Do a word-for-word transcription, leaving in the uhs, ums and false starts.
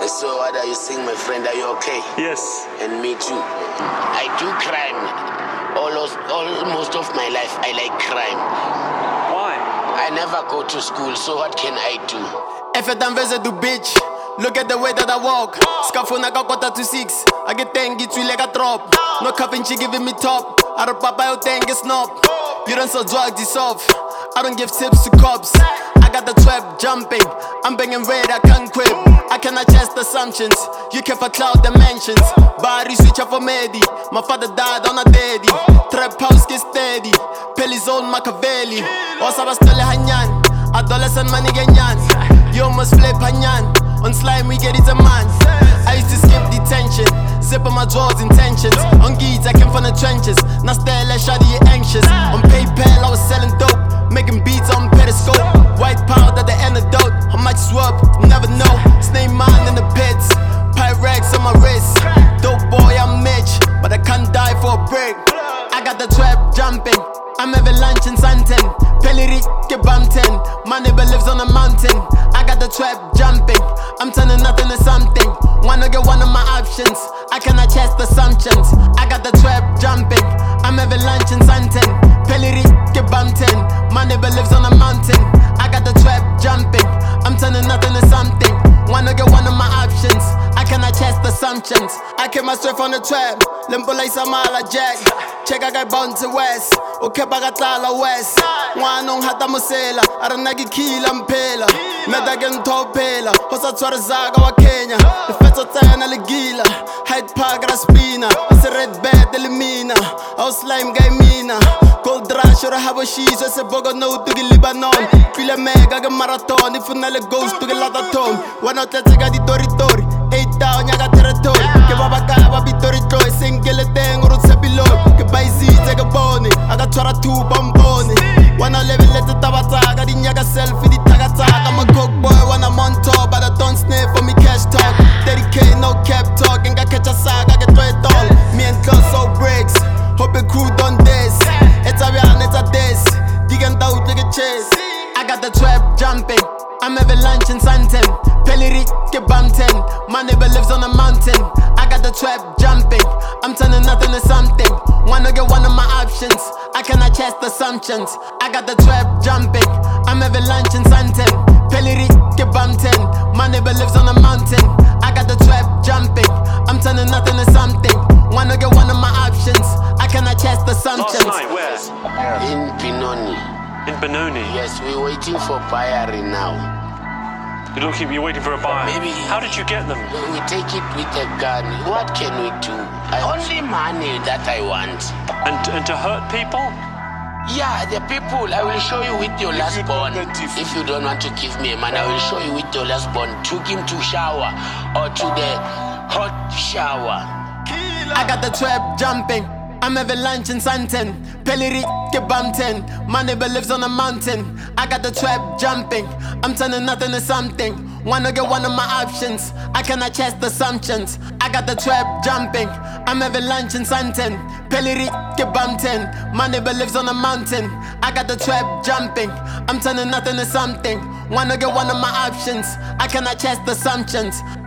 So what are you saying, my friend? Are you okay? Yes. And me too. I do crime. Almost, almost of my life, I like crime. Why? I never go to school, so what can I do? If I don't visit the bitch, look at the way that I walk. Scafuna got quarter to six. I get ten, get you like a drop. No cuffing, she giving me top. I don't pop out ten, get snob. You don't sell drugs, this off. I don't give tips to cops. I got the trap jumping. I'm banging red, I can't quit. I cannot chest assumptions. You care for cloud dimensions. Body switch up for Medi. My father died on a daddy. Trap house get steady. Pelly's old Machiavelli. Osaba stole hanyan. Adolescent money ganyan. You almost flip hanyan. On slime we get it a man. I used to skip detention. Zip on my drawers intentions. On geeds I came from the trenches. Now stare like shoddy you anxious. On PayPal I was selling dope. Making beats on Periscope. White powder the antidote. How much swap? Never know. Snake mine in the pits. Pyrex on my wrist. Dope boy I'm Mitch. But I can't die for a break. I got the trap jumping. I'm having lunch in Santen. Peliri get bumped in. My neighbor lives on a mountain. I got the trap jumping. I'm turning nothing to something. Wanna get one of my options. I cannot chest assumptions. I got the trap jumping. I'm having lunch in Santen. Peliri get bumped in. My neighbor lives on a mountain. I got the trap jumping. I'm turning nothing to something. Wanna get one of my options. I cannot chest assumptions. I came straight from the trap. Limbo like Samala Jack. Check I got bound to West. Okay, Bagatala West. Wanong hata musela. Aranagi kila mpela. Medagen topela. Hosa Twarazaga wa Kenya. The feto tana legila. Hyde Park Raspina. It's a red bed elimina. House slime guy mina. Gold rush or a habashis. It's a bogo no to the Lebanon. Feel a mega marathon. If you nalle goes to the lataton. One out let's get the tori tori. Eight down, yaga territory. Ke baba kaba bitori toy. Single thing or it's a below. Ke baizi take a boni. I got twara two bomboni. Wanna level let the tabataga. Di nyaga selfie di tagatag. I'm a coke boy when I'm on top. But I don't sniff for me cash talk. thirty K no cap talk. Ain't got catch a saga, get throw it all. Me and cuz so bricks. Hope a crew done this. It's a real, it's a this. Digging out like a chase. I got the trap jumping. I'm having lunch in Santen. Peliri get bumped in. My neighbor lives on a mountain. I got the trap jumping. I'm turning nothing to something. Wanna get one of my options. I cannot chest assumptions. I got the trap jumping. I'm having lunch in Santen. Peliri get bumped in. My neighbor lives on a mountain. I got the trap jumping. I'm turning nothing to something. Wanna get one of my options. I cannot chest assumptions. Last night, where? In Benoni. In Benoni? Yes, we're waiting for Bayari now. You're looking, you're waiting for a buyer. Maybe. How did you get them? We take it with a gun. What can we do? I, only money that I want. And, and to hurt people? Yeah, the people. I will show you with your last born. If you don't want to give me a man, I will show you with your last born. Took him to shower or to the hot shower. I got the trap jumping. I'm having lunch in Santen. Peliri get bumped in. My neighbor lives on a mountain. I got the trap jumping. I'm turning nothing to something. Wanna get one of my options. I cannot chest assumptions. I got the trap jumping. I'm having lunch in Santen. Peliri get bumped in. My neighbor lives on a mountain. I got the trap jumping. I'm turning nothing to something. Wanna get one of my options. I cannot chest assumptions.